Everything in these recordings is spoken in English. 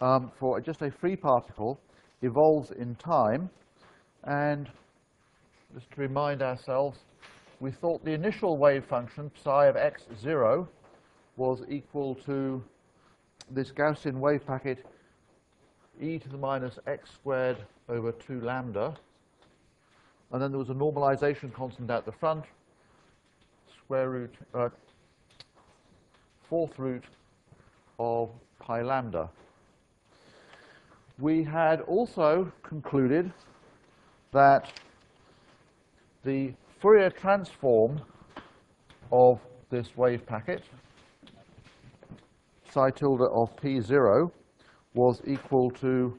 for just a free particle evolves in time. And just to remind ourselves, we thought the initial wave function, psi of x0, was equal to this Gaussian wave packet e to the minus x squared over 2 lambda. And then there was a normalization constant at the front, square root, fourth root of pi lambda. We had also concluded that the Fourier transform of this wave packet, psi tilde of p0, was equal to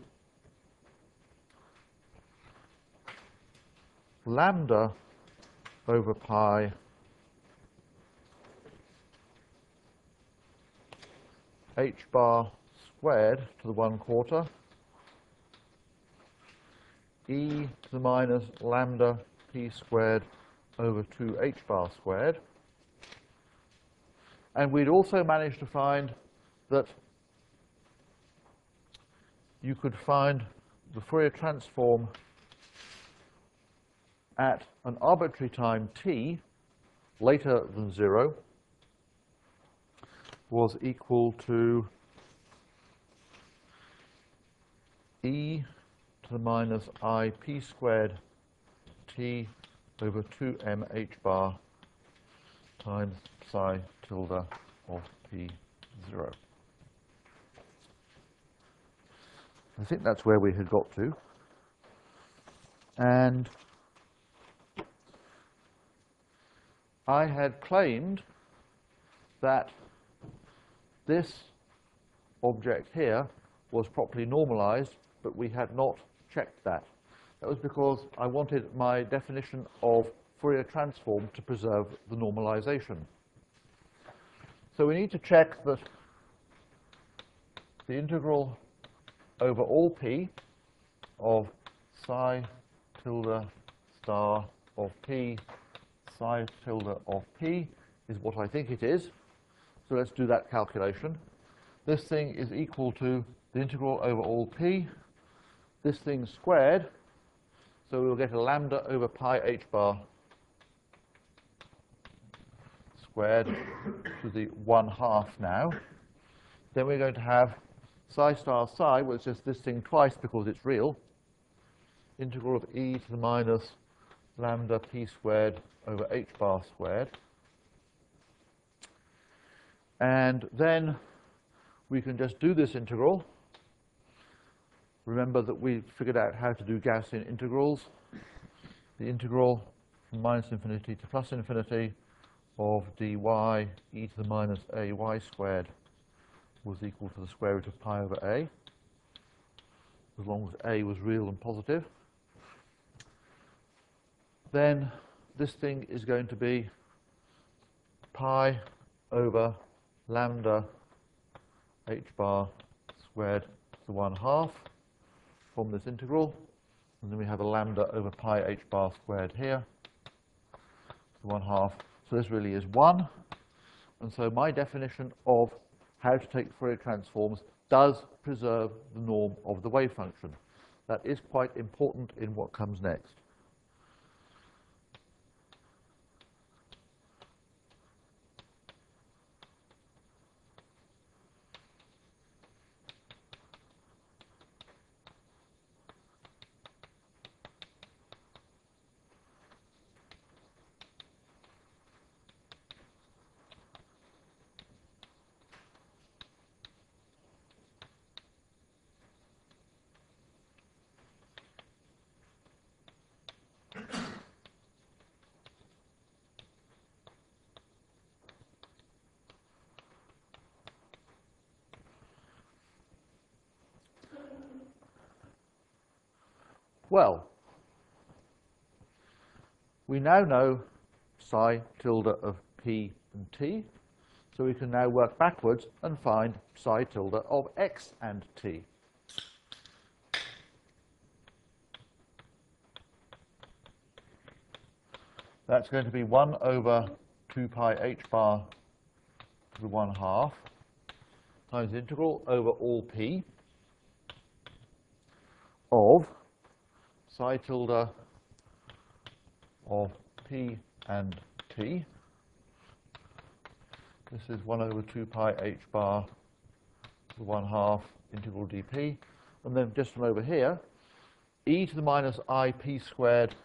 lambda over pi h bar squared to the 1/4 e to the minus lambda p squared over 2 h bar squared. And we'd also managed to find that you could find the Fourier transform at an arbitrary time t later than 0 was equal to e to the minus I p squared t over 2m h bar times psi tilde of p0. I think that's where we had got to. And I had claimed that this object here was properly normalized, but we had not checked that. That was because I wanted my definition of Fourier transform to preserve the normalization. So we need to check that the integral over all p of psi tilde star of p psi tilde of p is what I think it is. So let's do that calculation. This thing is equal to the integral over all p, this thing squared, so we'll get a lambda over pi h bar squared to the 1/2 now. Then we're going to have psi star psi, well, it's just this thing twice because it's real, integral of e to the minus lambda p squared over h bar squared. And then we can just do this integral. Remember that we figured out how to do Gaussian integrals. The integral from minus infinity to plus infinity of dy e to the minus ay squared was equal to the square root of pi over a, as long as a was real and positive. Then this thing is going to be pi over lambda h bar squared to the 1/2 from this integral. And then we have a lambda over pi h bar squared here, to the 1/2. So this really is 1. And so my definition of how to take Fourier transforms does preserve the norm of the wave function. That is quite important in what comes next. Well, we now know psi tilde of p and t, so we can now work backwards and find psi tilde of x and t. That's going to be 1 over 2 pi h bar to the 1/2 times the integral over all p of psi tilde of p and t. This is 1 over 2 pi h bar to the 1/2 integral dp. And then just from over here, e to the minus I p squared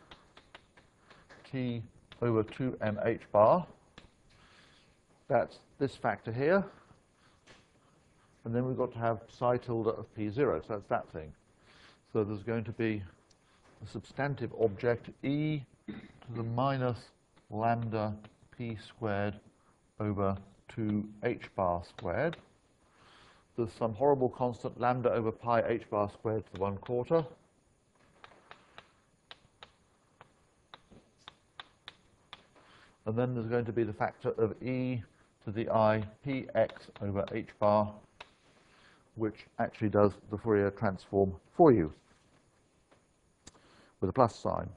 t over 2m h bar. That's this factor here. And then we've got to have psi tilde of p0, so that's that thing. So there's going to be a substantive object, e to the minus lambda p squared over 2h bar squared. There's some horrible constant, lambda over pi h bar squared to the 1/4. And then there's going to be the factor of e to the I px over h bar, which actually does the Fourier transform for you with a plus sign.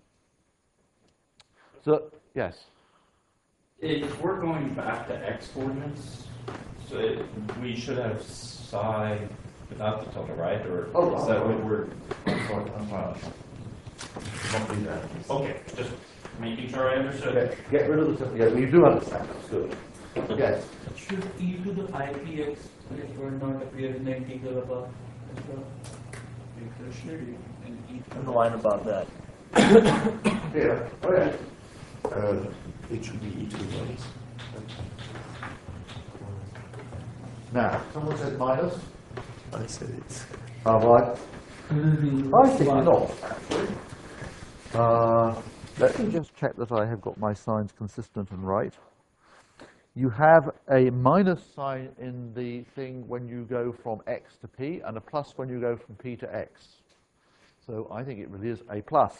So, yes? If we're going back to x coordinates, so we should have psi without the tilde, right? Or is that what we're... I'm sorry. Not do that. Okay, just making sure I understood. Okay, get rid of the tilde. Yeah, you do understand. That's good. Yes? Should e to the ipx not appear in the integral above as well? Because should and e And the line above that. Here. Oh, yeah. It should be E2 ones. Now, someone said minus. I said it's. Right. I think one. not, actually. Let me just check that I have got my signs consistent and right. You have a minus sign in the thing when you go from x to p, and a plus when you go from p to x. So I think it really is a plus.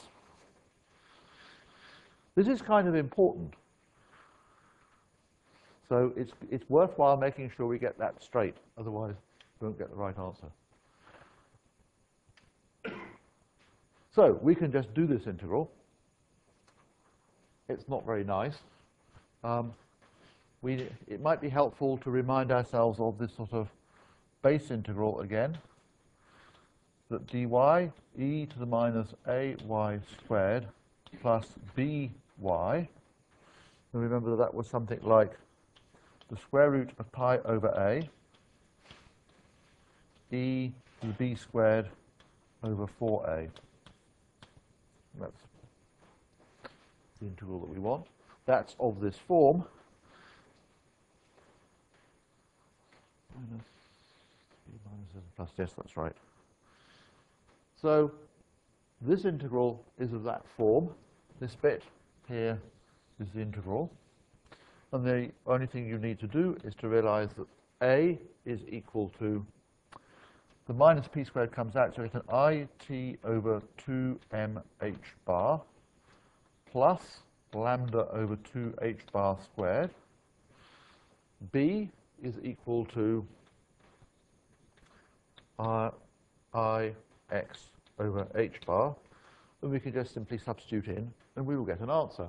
This is kind of important. So it's worthwhile making sure we get that straight, otherwise we won't get the right answer. So we can just do this integral. It's not very nice. It might be helpful to remind ourselves of this sort of base integral again, that dy e to the minus ay squared plus by, and remember that was something like the square root of pi over a, e to the b squared over 4a. That's the integral that we want. That's of this form. Minus 3 minus 7 plus, yes, that's right. So this integral is of that form. This bit here is the integral. And the only thing you need to do is to realize that a is equal to, the minus p squared comes out, so it's an it over 2mh bar plus lambda over 2h bar squared. B is equal to ix over h bar, and we can just simply substitute in, and we will get an answer.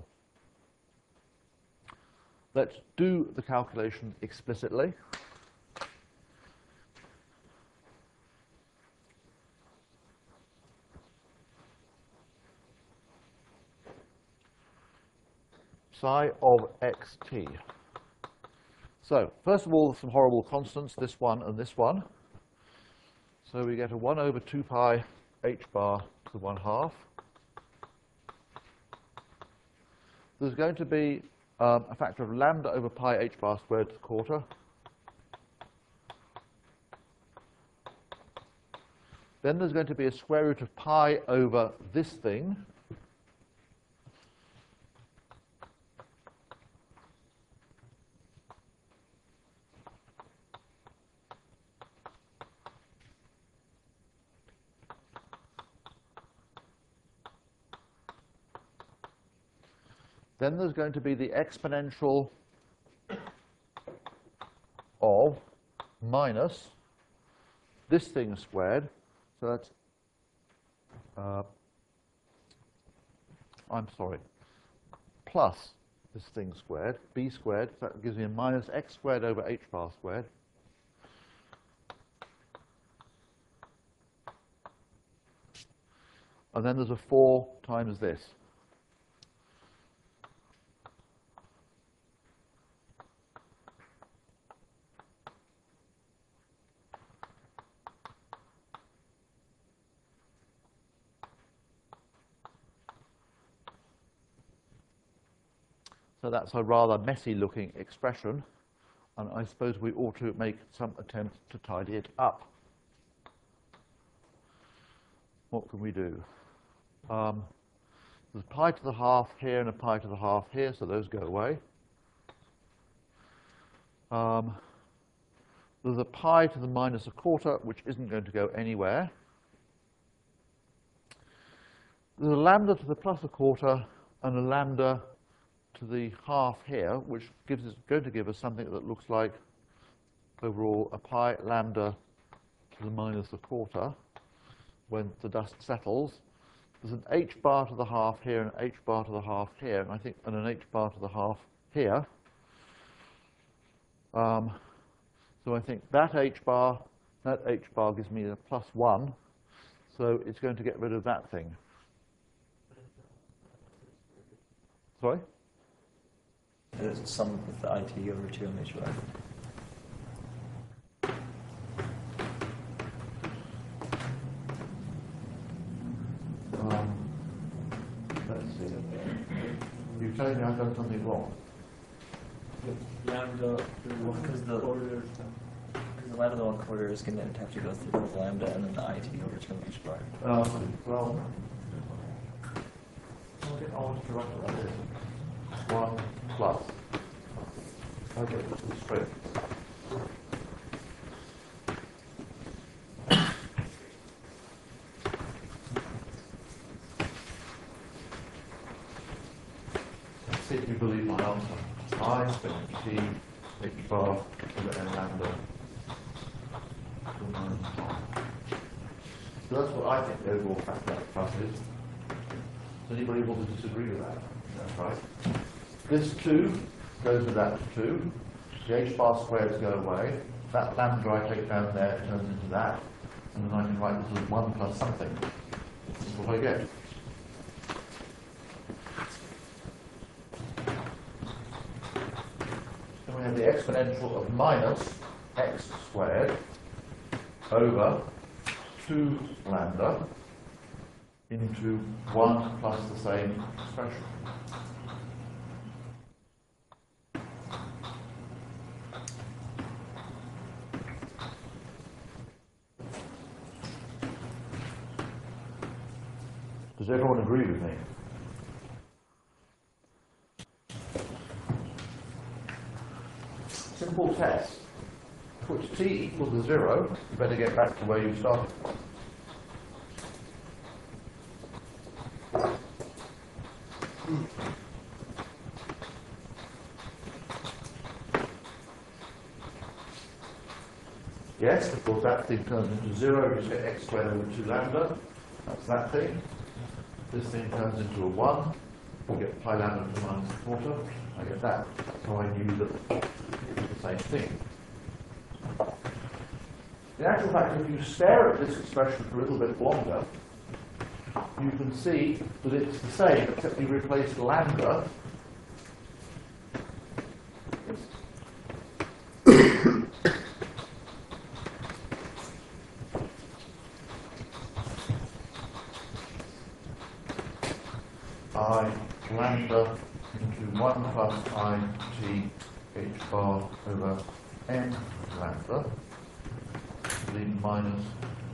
Let's do the calculation explicitly. Psi of xt. So, first of all, some horrible constants, this one and this one. So we get a 1 over 2 pi h bar to the 1/2. There's going to be a factor of lambda over pi h bar squared to the 1/4. Then there's going to be a square root of pi over this thing. Then there's going to be the exponential of minus this thing squared. So that's, I'm sorry, plus this thing squared, b squared. So that gives me a minus x squared over h bar squared. and then there's a 4 times this. So that's a rather messy looking expression, and I suppose we ought to make some attempt to tidy it up. What can we do? There's pi to the half here and a pi to the half here, so those go away. There's a pi to the minus a quarter, which isn't going to go anywhere. There's a lambda to the plus a quarter and a lambda to the half here, which going to give us something that looks like, overall, a pi lambda to the minus a quarter when the dust settles. There's an h bar to the half here and an h bar to the half here, and I think and an h bar to the half here. So I think that h bar gives me a +1, so it's going to get rid of that thing. Sorry? There's a sum with the IT over 2 on each side. Let's see. You're telling me I've done something wrong? Lambda Because the lambda to 1/4 is going to have to go through the lambda and then the IT over 2 on each bar. Well, I want to write it like this. 1 plus. Okay, it's straight. Let's see if you believe my answer. I spin t h bar over n lambda. So that's what I think the overall factor plus is. Does anybody want to disagree with that? That's right. This 2 goes with that 2. The h bar squares go away. That lambda I take down there turns into that. And then I can write this as 1 plus something. That's what I get. Then we have the exponential of minus x squared over 2 lambda into 1 plus the same expression. Does everyone agree with me? Simple test. Put t equal to 0, you better get back to where you started. Yes, of course that thing turns into 0, you just get x squared over 2 lambda. That's that thing. This thing turns into a 1. You get pi lambda to the minus a quarter. I get that. So I knew that it's the same thing. In actual fact, if you stare at this expression for a little bit longer, you can see that it's the same, except you replace lambda I lambda into 1 plus I t h bar over n lambda, the minus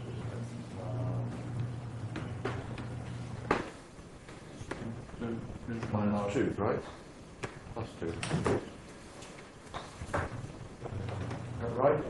minus 2, right? Plus 2. Is that right?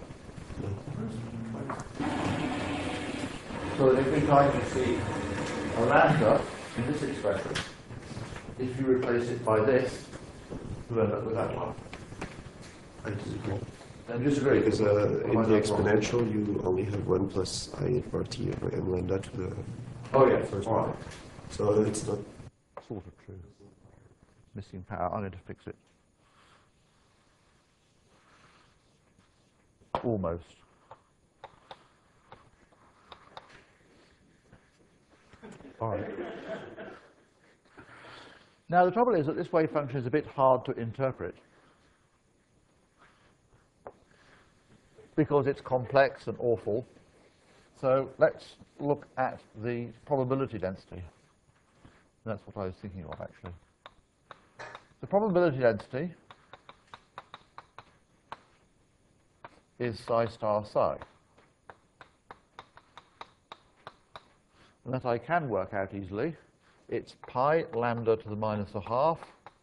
So that every time you see a lambda in this expression, if you replace it by this, you end up with that one. I disagree. Then disagree. Because in the exponential, you only have 1 plus I bar t over n lambda to the Oh yes, first all one. right. So it's not. Sort of true. Missing power. I need to fix it. Almost. All right. Now, the trouble is that this wave function is a bit hard to interpret because it's complex and awful. So let's look at the probability density. That's what I was thinking of, actually. The probability density is psi star psi. And that I can work out easily. It's pi lambda to the minus a half,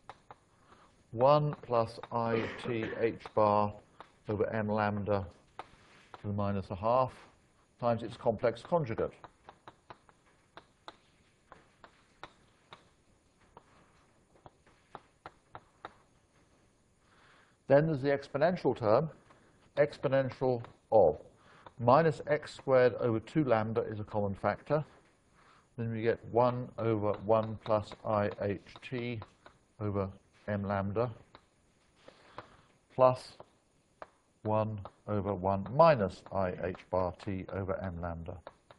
1 plus I t h bar over m lambda to the minus a half times its complex conjugate. Then there's the exponential term, exponential of minus x squared over 2 lambda is a common factor. Then we get 1 over 1 plus I h t over m lambda plus 1 over 1 minus I h bar t over m lambda.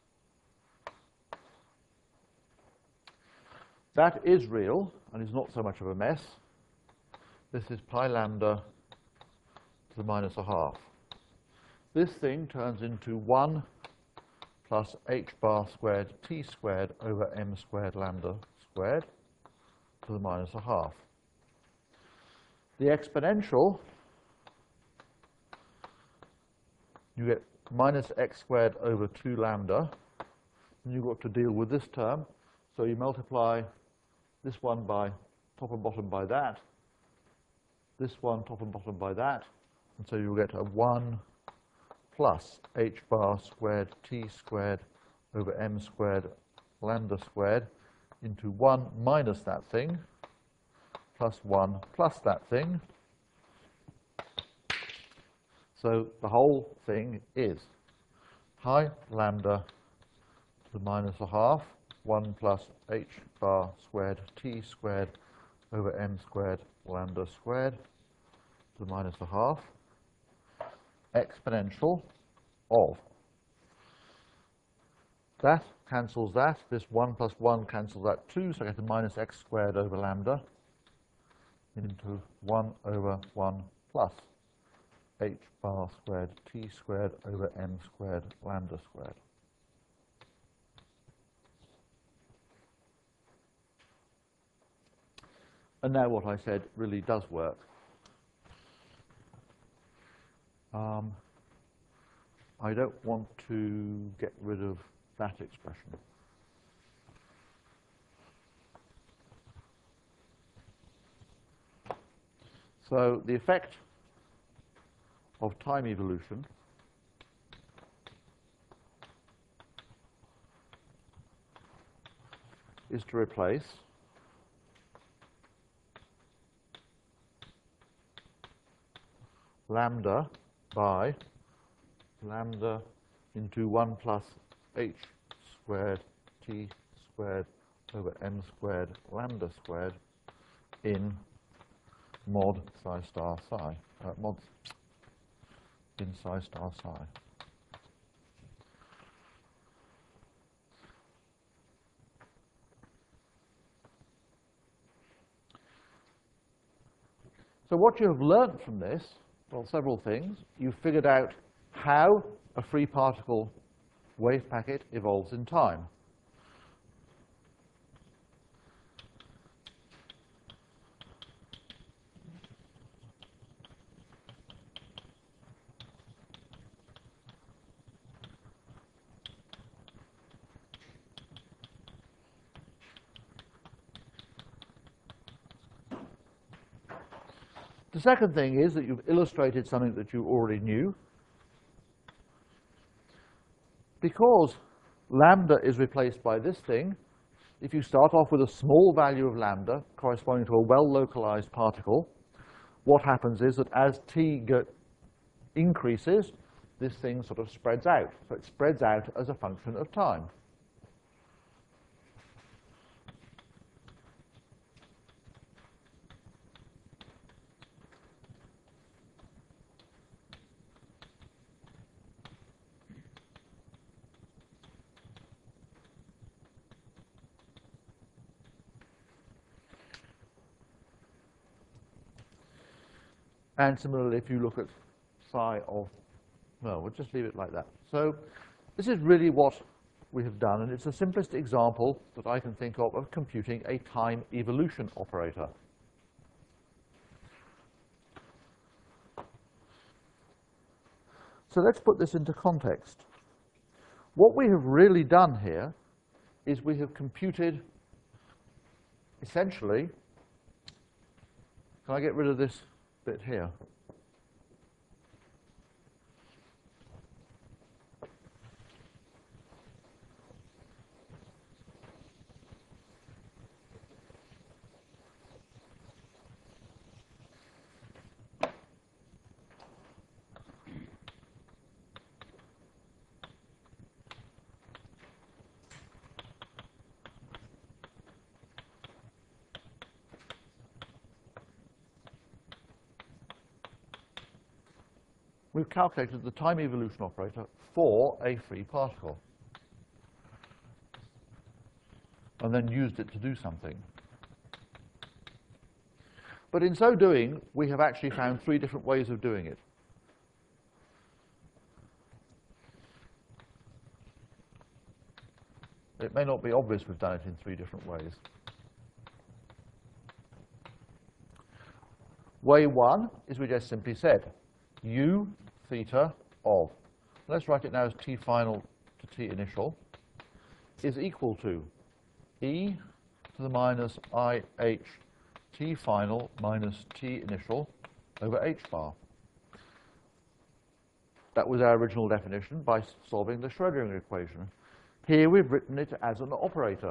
That is real and is not so much of a mess. This is pi lambda to the minus a half. This thing turns into 1 plus h bar squared t squared over m squared lambda squared to the minus a half. The exponential, you get minus x squared over 2 lambda, and you've got to deal with this term. So you multiply this one by top and bottom by that, this one top and bottom by that, and so you'll get a 1 plus h bar squared t squared over m squared lambda squared into 1 minus that thing plus 1 plus that thing. So the whole thing is pi lambda to the minus a half, 1 plus h bar squared t squared over m squared lambda squared to the minus a half, exponential of. That cancels that. This 1 plus 1 cancels that too, so I get a minus x squared over lambda into 1 over 1 plus h bar squared t squared over m squared lambda squared. And now what I said really does work. I don't want to get rid of that expression. So the effect of time evolution is to replace lambda by lambda into 1 plus h squared t squared over m squared lambda squared in mod psi star psi, mod in psi star psi. So what you have learnt from this, well, several things. You've figured out how a free particle wave packet evolves in time. The second thing is that you've illustrated something that you already knew. Because lambda is replaced by this thing, if you start off with a small value of lambda corresponding to a well-localized particle, what happens is that as t increases, this thing sort of spreads out. So it spreads out as a function of time. And similarly, if you look at psi of, no, we'll just leave it like that. So this is really what we have done, and it's the simplest example that I can think of computing a time evolution operator. So let's put this into context. What we have really done here is we have computed, essentially, can I get rid of this bit here? We've calculated the time evolution operator for a free particle, and then used it to do something. But in so doing, we have actually found 3 different ways of doing it. It may not be obvious we've done it in 3 different ways. Way 1 is we just simply said u theta of, let's write it now as t final to t initial, is equal to e to the minus I h t final minus t initial over h bar. That was our original definition by solving the Schrödinger equation. Here we've written it as an operator.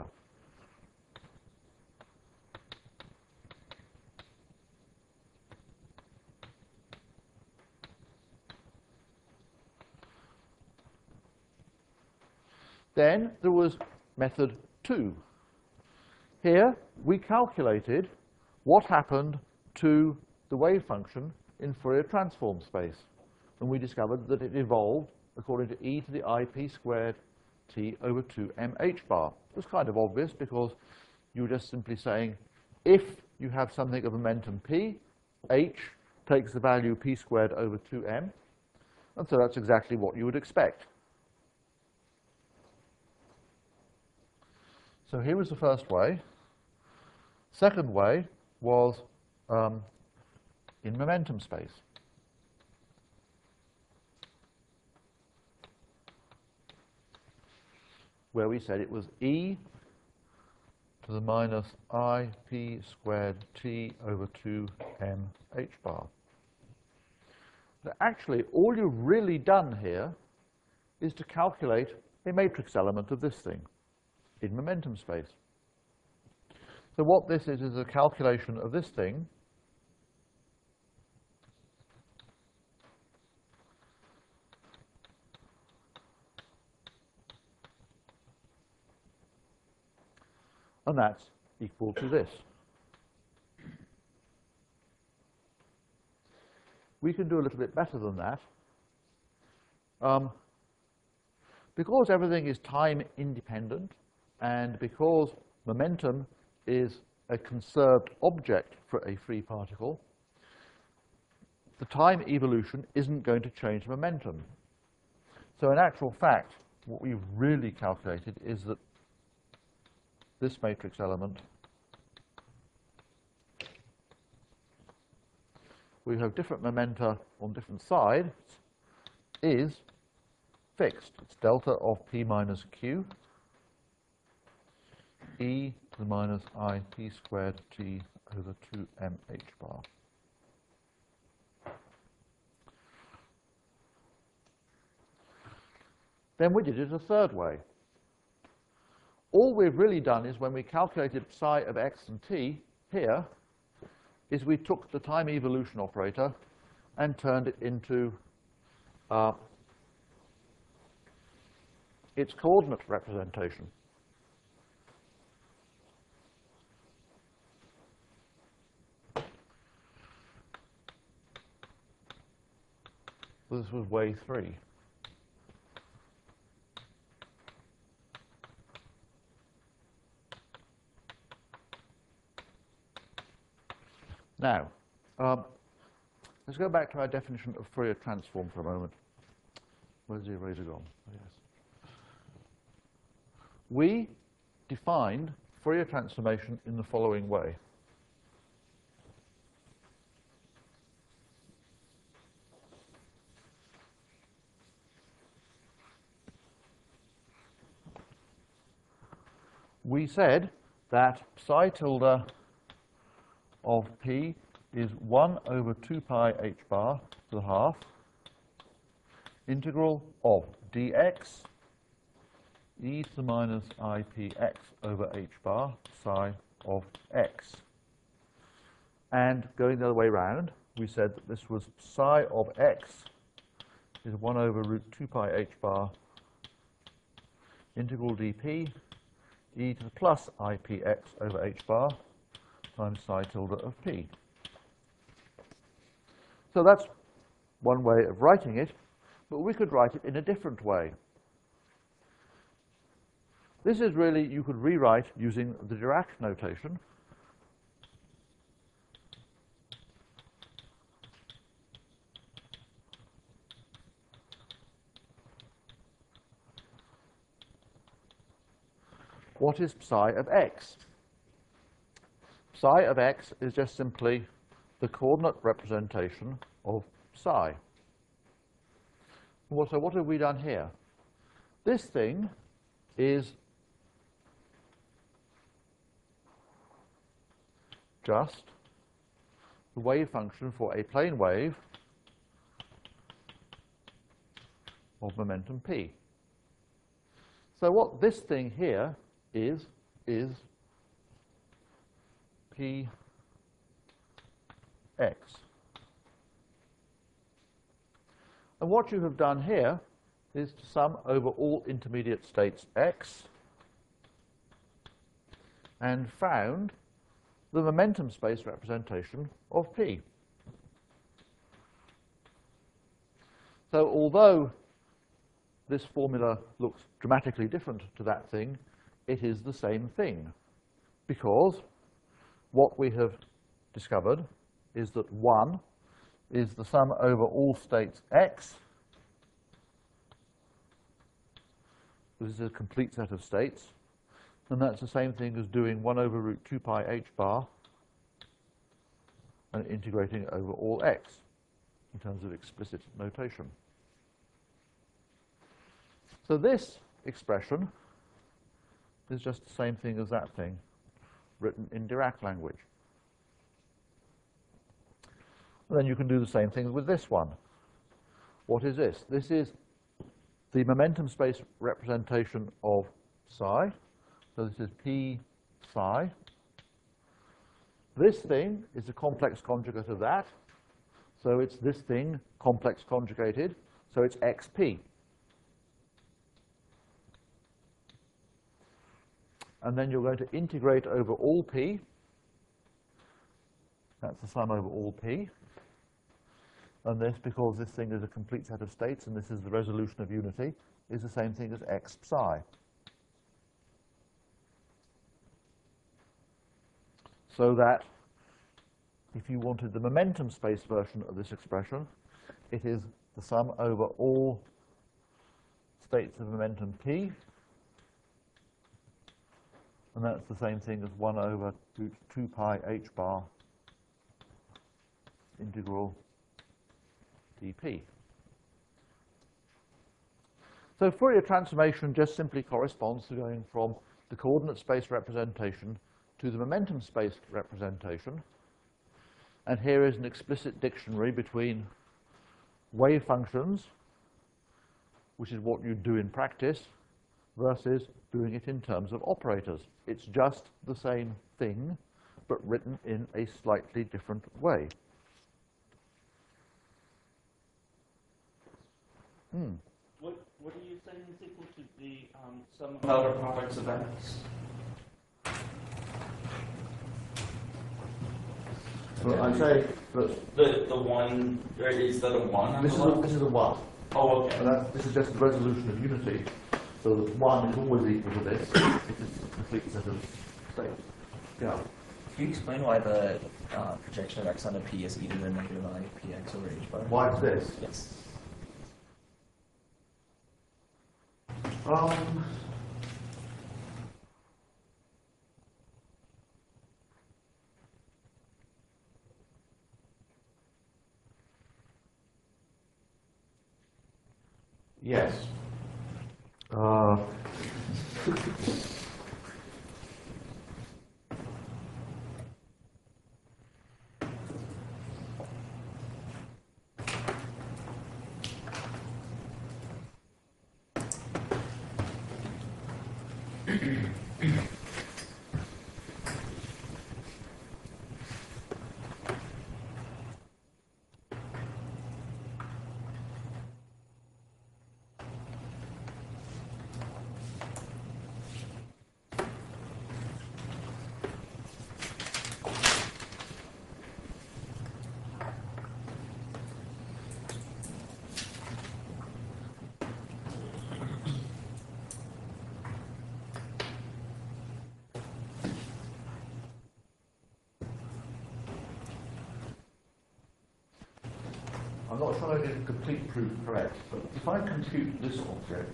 Then there was method 2. Here we calculated what happened to the wave function in Fourier transform space. And we discovered that it evolved according to e to the ip squared t over 2m h bar. It was kind of obvious because you were just simply saying if you have something of momentum p, h takes the value p squared over 2m. And so that's exactly what you would expect. So here was the first way. Second way was in momentum space. Where we said it was e to the minus I p squared t over 2m h bar. Now actually, all you've really done here is to calculate a matrix element of this thing in momentum space. So what this is a calculation of this thing and that's equal to this. We can do a little bit better than that. Because everything is time independent, and because momentum is a conserved object for a free particle, the time evolution isn't going to change momentum. So in actual fact, what we've really calculated is that this matrix element, we have different momenta on different sides, is fixed. It's delta of p minus q, e to the minus I p squared t over 2m h bar. Then we did it a third way. All we've really done is when we calculated psi of x and t here, is we took the time evolution operator and turned it into its coordinate representation. This was way 3. Now, Let's go back to our definition of Fourier transform for a moment. Where's the eraser gone? Oh, yes. We defined Fourier transformation in the following way. We said that psi tilde of p is 1 over 2 pi h bar to the half integral of dx e to the minus ipx over h bar psi of x. And going the other way round, we said that this was psi of x is 1 over root 2 pi h bar integral dp e to the plus ipx over h bar times psi tilde of p. So that's one way of writing it, but we could write it in a different way. This is really, you could rewrite using the Dirac notation. What is psi of x? Psi of x is just simply the coordinate representation of psi. Well, so what have we done here? This thing is just the wave function for a plane wave of momentum p. So what this thing here is p x. And what you have done here is to sum over all intermediate states x and found the momentum space representation of p. So although this formula looks dramatically different to that thing, it is the same thing, because what we have discovered is that 1 is the sum over all states x. This is a complete set of states, and that's the same thing as doing 1 over root 2 pi h bar and integrating over all x in terms of explicit notation. So this expression is just the same thing as that thing, written in Dirac language. And then you can do the same thing with this one. What is this? This is the momentum space representation of psi. So this is p psi. This thing is a complex conjugate of that. So it's this thing complex conjugated. So it's xp. And then you're going to integrate over all p. That's the sum over all p. And this, because this thing is a complete set of states, and this is the resolution of unity, is the same thing as x psi. So that if you wanted the momentum space version of this expression, it is the sum over all states of momentum p. And that's the same thing as 1 over root 2 pi h bar integral dp. So Fourier transformation just simply corresponds to going from the coordinate space representation to the momentum space representation. And here is an explicit dictionary between wave functions, which is what you do in practice, versus doing it in terms of operators. It's just the same thing, but written in a slightly different way. What are you saying is equal to the sum of outer products of x? Well, I say that The one, right, is that a 1? this is a 1. Oh, okay. And this is just the resolution of unity. So that 1 is always equal to this. It is a complete set of states. Yeah. Can you explain why the projection of x onto p is e to the negative I px over h bar? Why is this? Yes. Yes. I'm not sure I did a complete proof correct, but if I compute this object,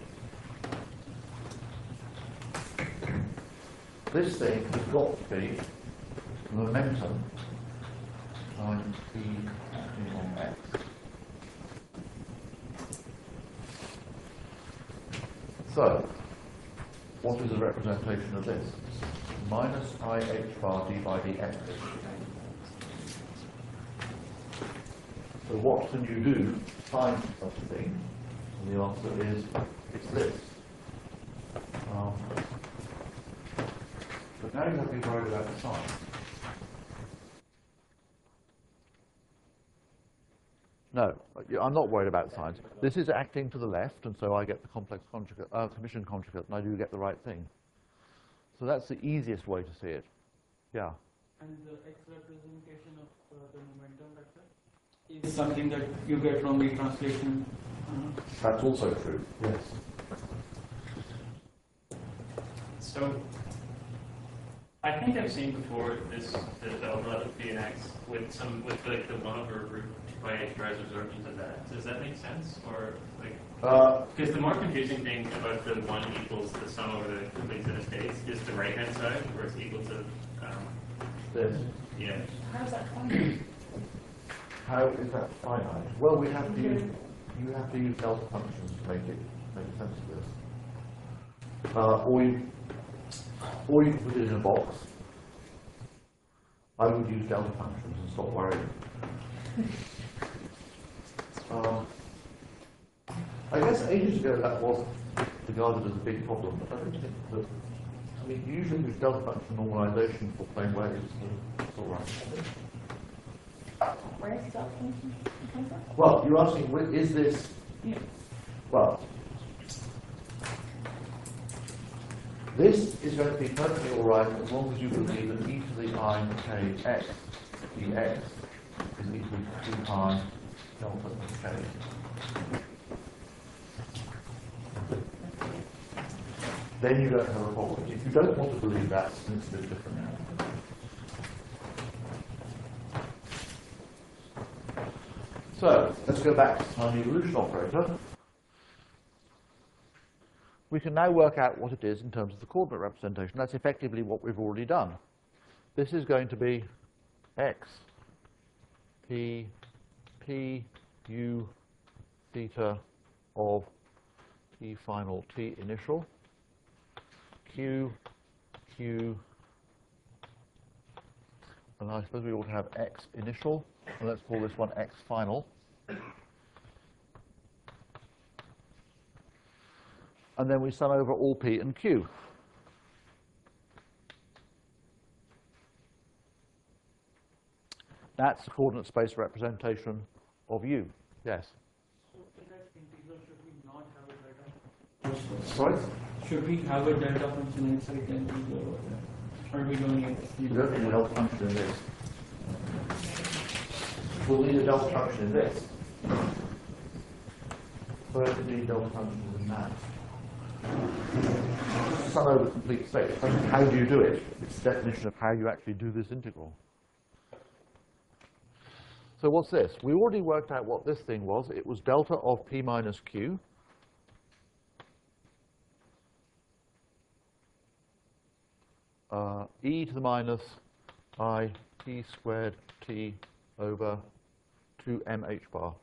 this thing has got to be momentum times p acting on x. So, what is the representation of this? Minus I h bar d by dx. So what can you do to find such a thing? And the answer is, it's this. But now you have to be worried about the sign. No, I'm not worried about signs. This is acting to the left, and so I get the complex conjugate, commission conjugate, and I do get the right thing. So that's the easiest way to see it. Yeah. And the x representation of the momentum vector is something that you get from the translation. That's also true. Yes. So, I think I've seen before the overlap of p and x with like the 1 over root 2 by h bar absorptions of that. Does that make sense? Or like, because the more confusing thing about the 1 equals the sum over the complete set of states is the right hand side, where it's equal to This. yeah. How's that finite? How is that finite? Well, we have to use, you have to use delta functions to make sense of this. Or you can put it in a box. I would use delta functions and stop worrying. I guess ages ago that was regarded as a big problem, but I don't think that. I mean, you usually use delta function normalization for plane waves, so it's all right. Where is delta function come from? Well, you're asking, is this? Yeah. Well, this is going to be perfectly all right as long as you believe that e to the I k x dx is equal to 2 pi delta k. Then you don't have a problem. If you don't want to believe that, then it's a bit different now. So, let's go back to the time evolution operator. We can now work out what it is in terms of the coordinate representation. That's effectively what we've already done. This is going to be x, p, u, theta of t final, t initial, q, and I suppose we ought to have x initial, and let's call this one x final. And then we sum over all p and q. That's the coordinate space representation of u. Yes? So in that integral, should we not have a delta function? Sorry? Should we have a delta function inside the integral? Or we don't need You don't need a delta function in this. We'll need a delta function in this. Where do we need delta functions in that? sum over complete space. How do you do it? It's the definition of how you actually do this integral. So what's this? We already worked out what this thing was. It was delta of p minus q. E to the minus I p squared t over 2mh bar.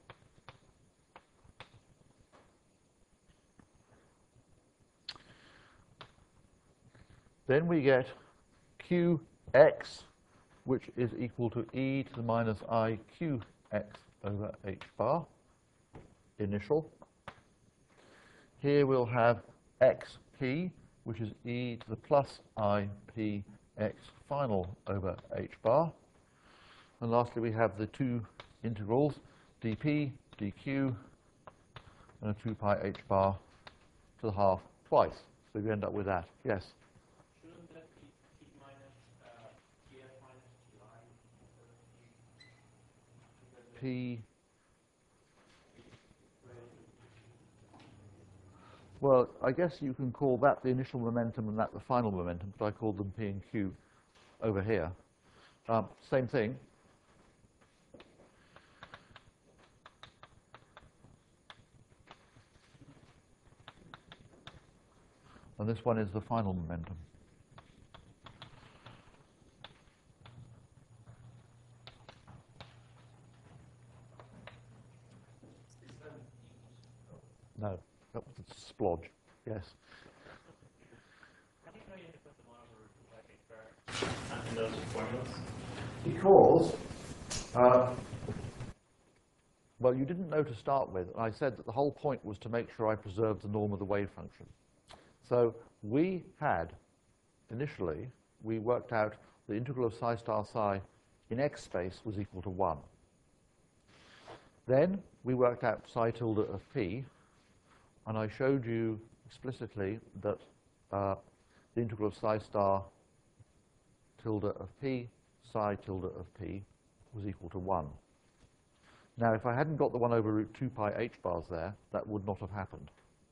Then we get qx, which is equal to e to the minus I qx over h bar, initial. Here we'll have xp, which is e to the plus I p x final over h bar. And lastly, we have the two integrals, dp, dq, and a 2 pi h bar to the half twice. So you end up with that. Yes? Shouldn't that be P minus GF minus GI? P. Well, I guess you can call that the initial momentum and that the final momentum, but I called them P and Q over here. Same thing. And this one is the final momentum. No, that was a splodge. Yes. How do you know you had to put them on over like in those formulas? Because, well, you didn't know to start with. I said that the whole point was to make sure I preserved the norm of the wave function. So we had, initially, we worked out the integral of psi star psi in x space was equal to 1. Then we worked out psi tilde of p, and I showed you explicitly that the integral of psi star tilde of p, psi tilde of p, was equal to 1. Now, if I hadn't got the 1 over root 2 pi h bars there, that would not have happened.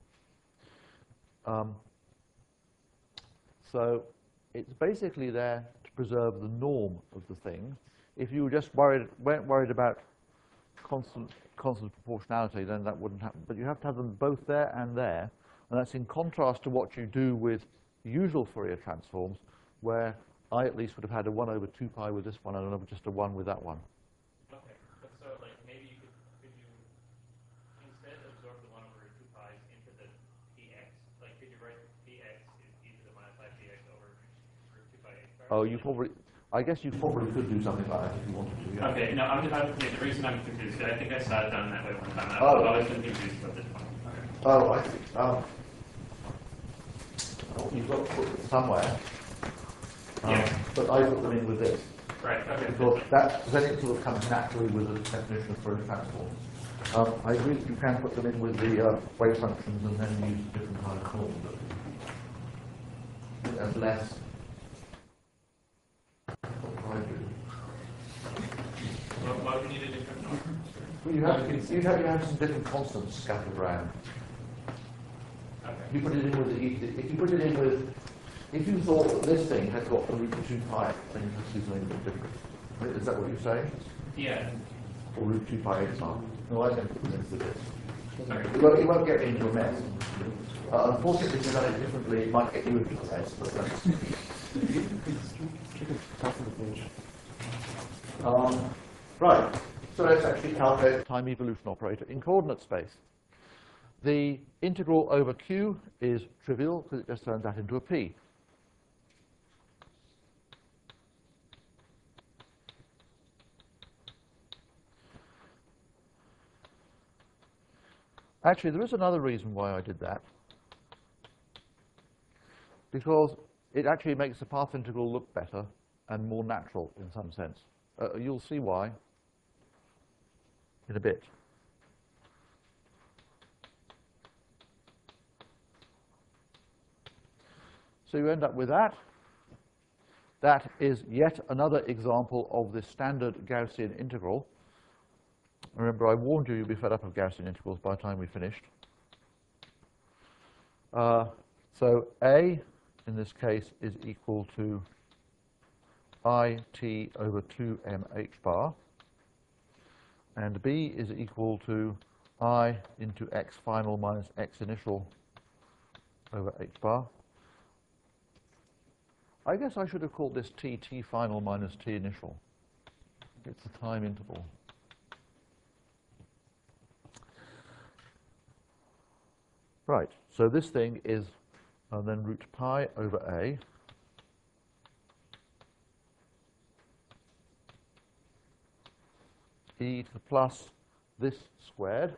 So it's basically there to preserve the norm of the thing. If you were just weren't worried about constant proportionality, then that wouldn't happen. But you have to have them both there, and that's in contrast to what you do with usual Fourier transforms, where I at least would have had a 1 over 2 pi with this one and just a 1 with that one. Okay, but so like maybe you could you instead absorb the 1 over 2 pi's into the px? Like could you write px is e to the minus I px over root 2 pi h bar? Oh, you probably, I guess you probably could do something like that if you wanted to. Yeah. Okay, no, the reason I'm confused, I think I saw it done that way one time. I've Oh. always been confused about this one. Okay. Oh, I see. You've got to put it somewhere. Yeah. But I put them in with this. Right, okay. Because then it sort of comes naturally with the definition of Fourier transform. I agree that you can put them in with the wave functions and then use a different kind of form. But there's less. What do I do? Well, why would we need a different norm? Well, you have some different constants scattered around. Okay. You put it in with the, if you put it in with, if you thought that this thing had got the root of 2 pi, then you have to do something a bit different. Is that what you're saying? Yeah. Or root 2 pi h bar? No, I don't put it into this. Okay. It won't get into a mess. Unfortunately, if you've done it differently, it might get you into a mess. But right. So let's actually calculate the time evolution operator in coordinate space. The integral over q is trivial because it just turns that into a p. Actually, there is another reason why I did that. Because it actually makes the path integral look better and more natural in some sense. You'll see why in a bit. So you end up with that. That is yet another example of the standard Gaussian integral. Remember, I warned you you'd be fed up of Gaussian integrals by the time we finished. So A in this case, is equal to IT over 2m h bar, and B is equal to I into x final minus x initial over h bar. I guess I should have called this t final minus t initial. It's the time interval. Right, so this thing is then root pi over a e to the plus this squared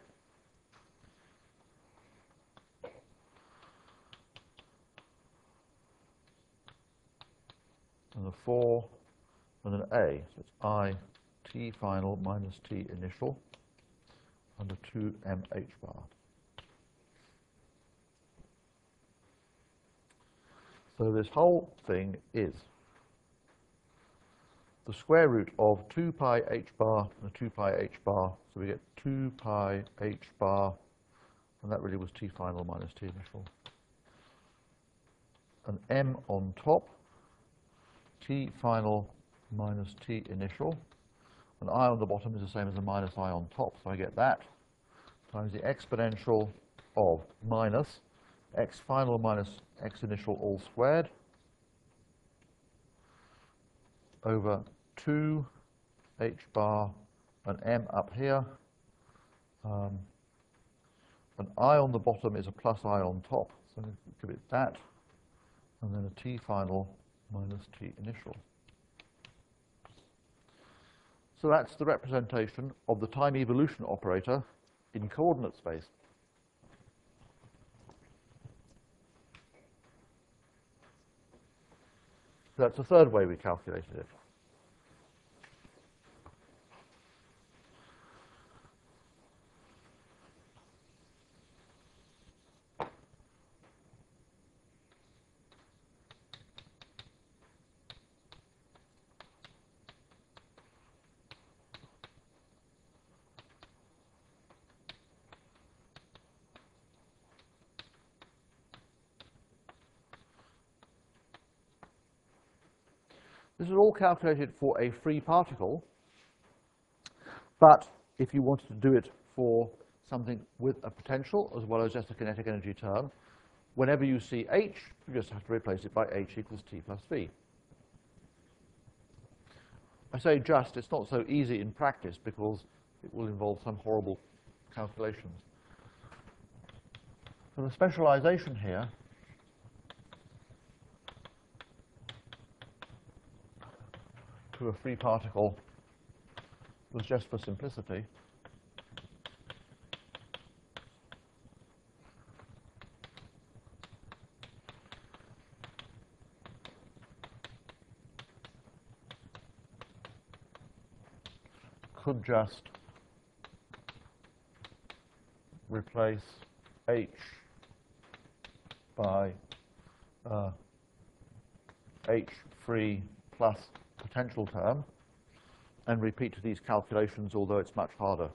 and the 4 and then a. So it's I t final minus t initial under 2m h bar. So this whole thing is the square root of 2 pi h bar and 2 pi h bar. So we get 2 pi h bar, and that really was t final minus t initial. An m on top, t final minus t initial. An I on the bottom is the same as a minus I on top, so I get that times the exponential of minus x final minus x initial all squared over 2 h bar and m up here. An I on the bottom is a plus I on top, so give it that, and then a t final minus t initial. So that's the representation of the time evolution operator in coordinate space. So that's the third way we calculated it. This is all calculated for a free particle, but if you wanted to do it for something with a potential as well as just a kinetic energy term, whenever you see h, you just have to replace it by h equals t plus v. I say just, it's not so easy in practice because it will involve some horrible calculations. So the specialization here to a free particle was just for simplicity. Could just replace h by h free plus potential term and repeat these calculations, although it's much harder.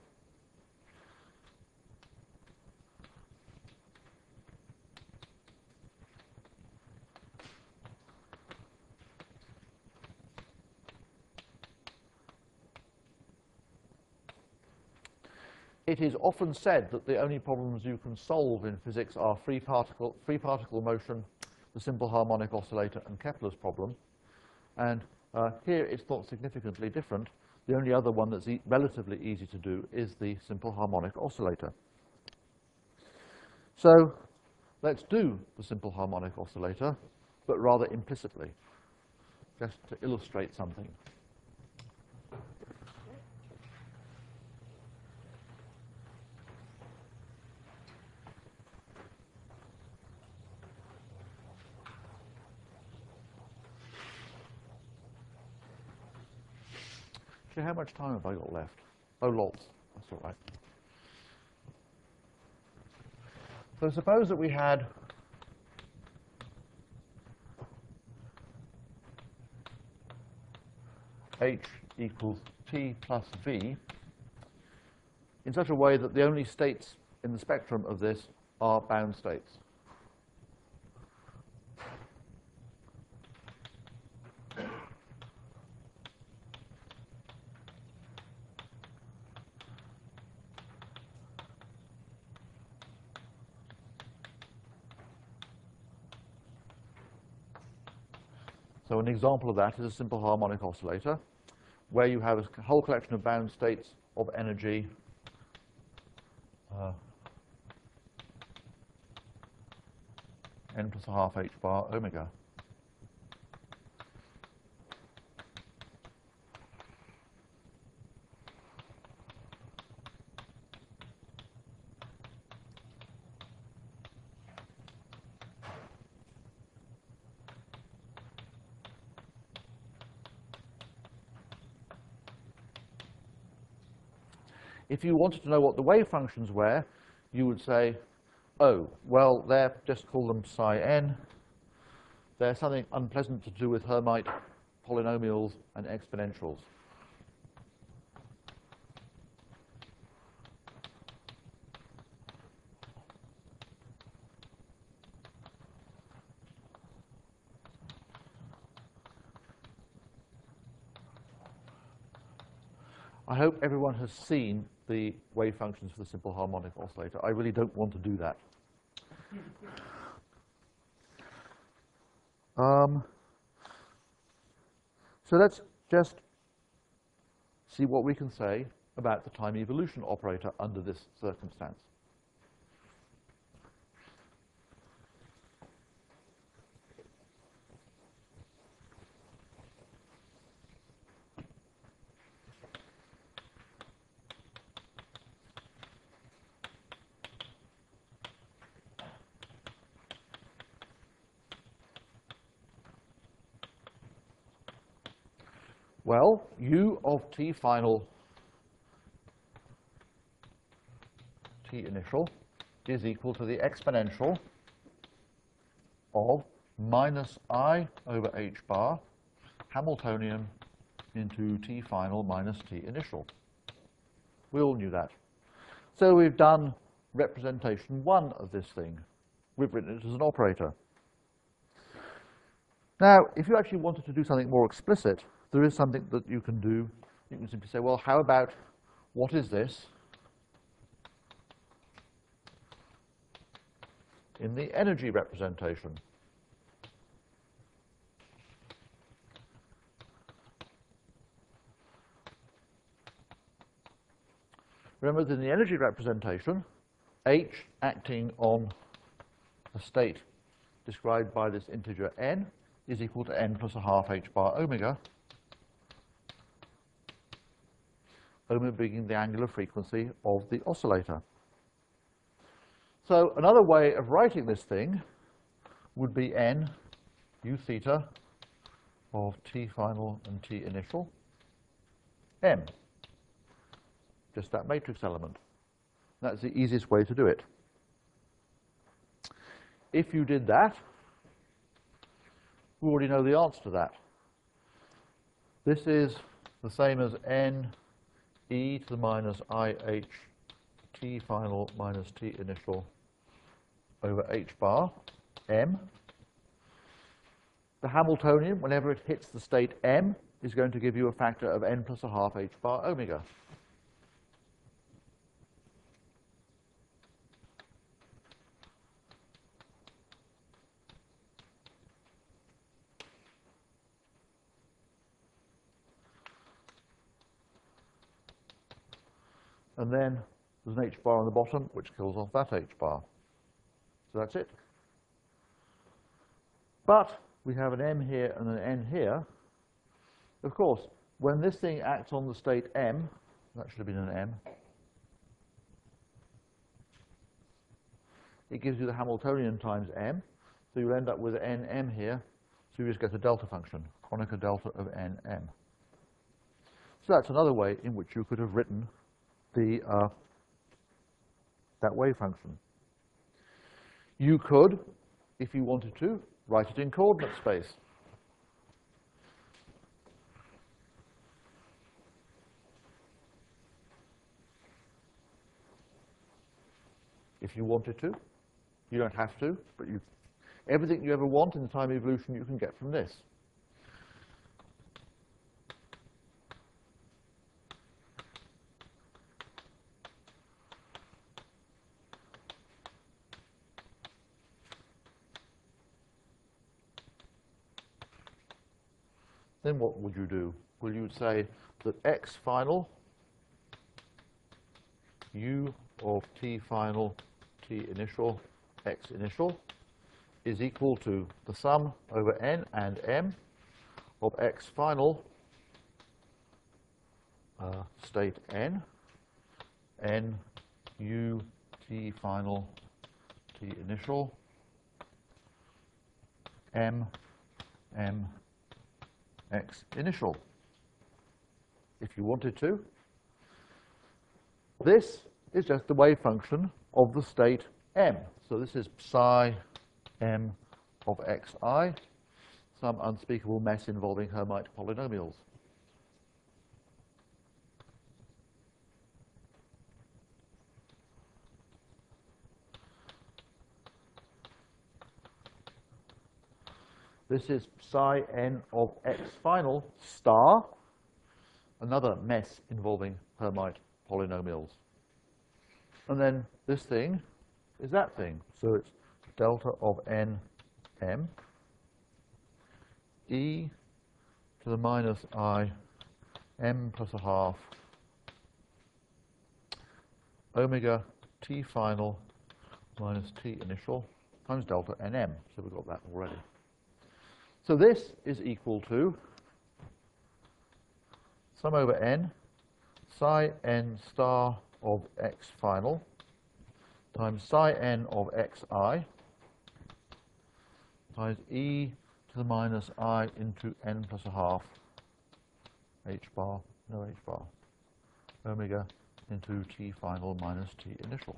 It is often said that the only problems you can solve in physics are free particle motion, the simple harmonic oscillator, and Kepler's problem. And here it's not significantly different. The only other one that's relatively easy to do is the simple harmonic oscillator. So let's do the simple harmonic oscillator, but rather implicitly, just to illustrate something. Actually, how much time have I got left? Oh, lots. That's all right. So suppose that we had h equals t plus v in such a way that the only states in the spectrum of this are bound states. So an example of that is a simple harmonic oscillator, where you have a whole collection of bound states of energy n plus a half h bar omega. If you wanted to know what the wave functions were, you would say, oh, well, just call them psi n. They're something unpleasant to do with Hermite polynomials and exponentials. I hope everyone has seen the wave functions for the simple harmonic oscillator. I really don't want to do that. So let's just see what we can say about the time evolution operator under this circumstance. Well, u of t final t initial is equal to the exponential of minus I over h bar Hamiltonian into t final minus t initial. We all knew that. So we've done representation 1 of this thing. We've written it as an operator. Now, if you actually wanted to do something more explicit, there is something that you can do. You can simply say, well, how about what is this in the energy representation? Remember that in the energy representation, H acting on a state described by this integer n is equal to n plus a half h bar omega. Omega being the angular frequency of the oscillator. So another way of writing this thing would be n u theta of t final and t initial m. Just that matrix element. That's the easiest way to do it. If you did that, we already know the answer to that. This is the same as n e to the minus I h t final minus t initial over h bar m. The Hamiltonian, whenever it hits the state m, is going to give you a factor of n plus a half h bar omega. And then there's an h bar on the bottom, which kills off that h bar. So that's it. But we have an m here and an n here. Of course, when this thing acts on the state m, that should have been an m, it gives you the Hamiltonian times m. So you'll end up with an nm here. So you just get a delta function, Kronecker delta of nm. So that's another way in which you could have written that wave function. You could, if you wanted to, write it in coordinate space. If you wanted to. You don't have to, but everything you ever want in the time evolution you can get from this. then what would you do? Well, you would say that x final u of t final, t initial, x initial is equal to the sum over n and m of x final state n, n u t final, t initial, m x initial. If you wanted to, this is just the wave function of the state m. So this is psi m of xi, some unspeakable mess involving Hermite polynomials. This is psi n of x final star, another mess involving Hermite polynomials. And then this thing is that thing. So it's delta of n m e to the minus I m plus a half omega t final minus t initial times delta nm. So we've got that already. So this is equal to sum over n psi n star of x final times psi n of xi times e to the minus I into n plus a half h bar, no h bar, omega into t final minus t initial.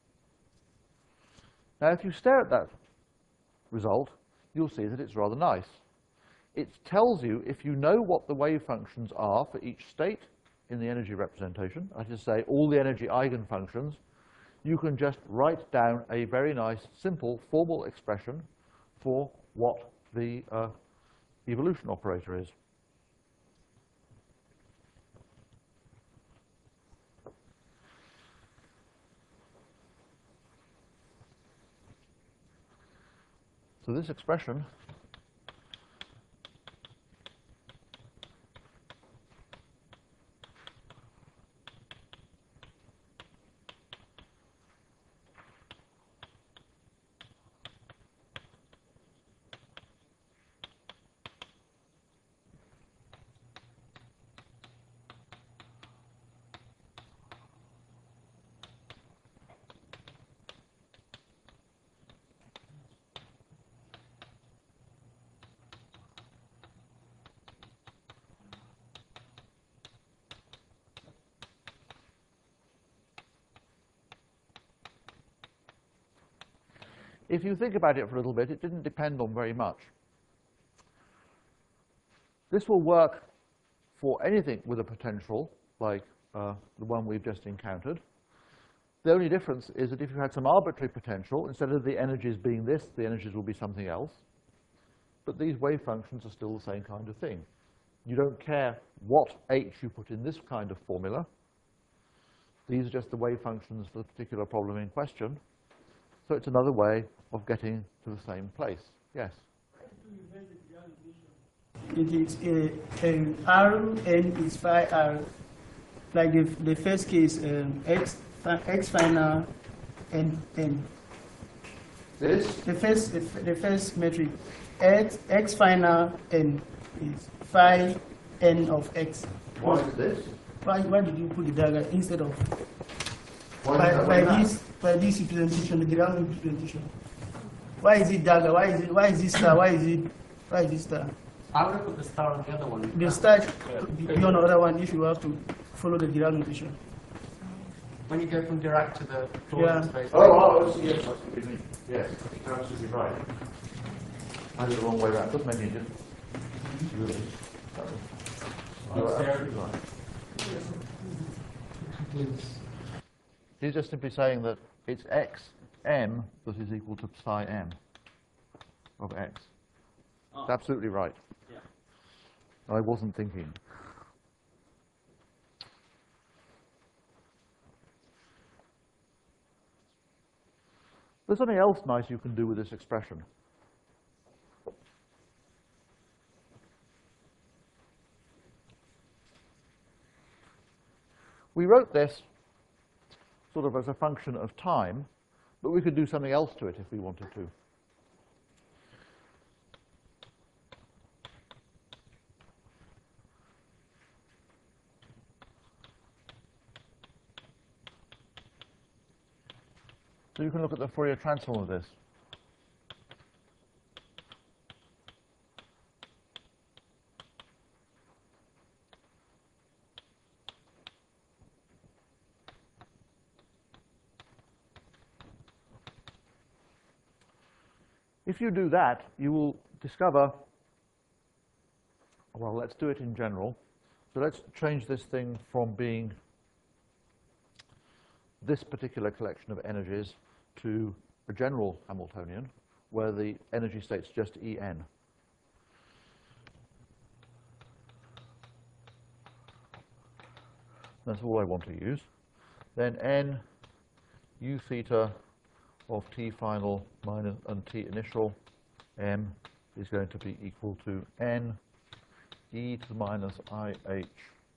Now if you stare at that result, you'll see that it's rather nice. It tells you, if you know what the wave functions are for each state in the energy representation, that is to say, all the energy eigenfunctions, you can just write down a very nice, simple, formal expression for what the evolution operator is. So this expression if you think about it for a little bit, it didn't depend on very much. This will work for anything with a potential, like the one we've just encountered. The only difference is that if you had some arbitrary potential, instead of the energies being this, the energies will be something else. But these wave functions are still the same kind of thing. You don't care what h you put in this kind of formula. These are just the wave functions for the particular problem in question. So it's another way of getting to the same place. Yes? It is R n is phi r, like the first case, x final n n. This? The first metric, x final n is phi n of x. Why is this? Why did you put the dagger instead of Why by this representation, the ground representation? Why is it dagger? Why is it star? Why is it star? I would have put the star on the other one. The star be on the other one if you have to follow the Dirac notation. When you go from Dirac to the Yeah. space. Oh, yes, that's what you mean. Yes, you're absolutely right. I did the wrong way around. Doesn't make any difference. Really. You're absolutely right. He's just simply saying that it's x m that is equal to psi m of x. It's absolutely right. Yeah. I wasn't thinking. There's something else nice you can do with this expression. We wrote this sort of as a function of time, but we could do something else to it if we wanted to. So you can look at the Fourier transform of this. If you do that, you will discover, well, let's do it in general. So let's change this thing from being this particular collection of energies to a general Hamiltonian, where the energy state's just En. That's all I want to use. Then N U theta of T final minus and T initial M is going to be equal to N e to the minus IH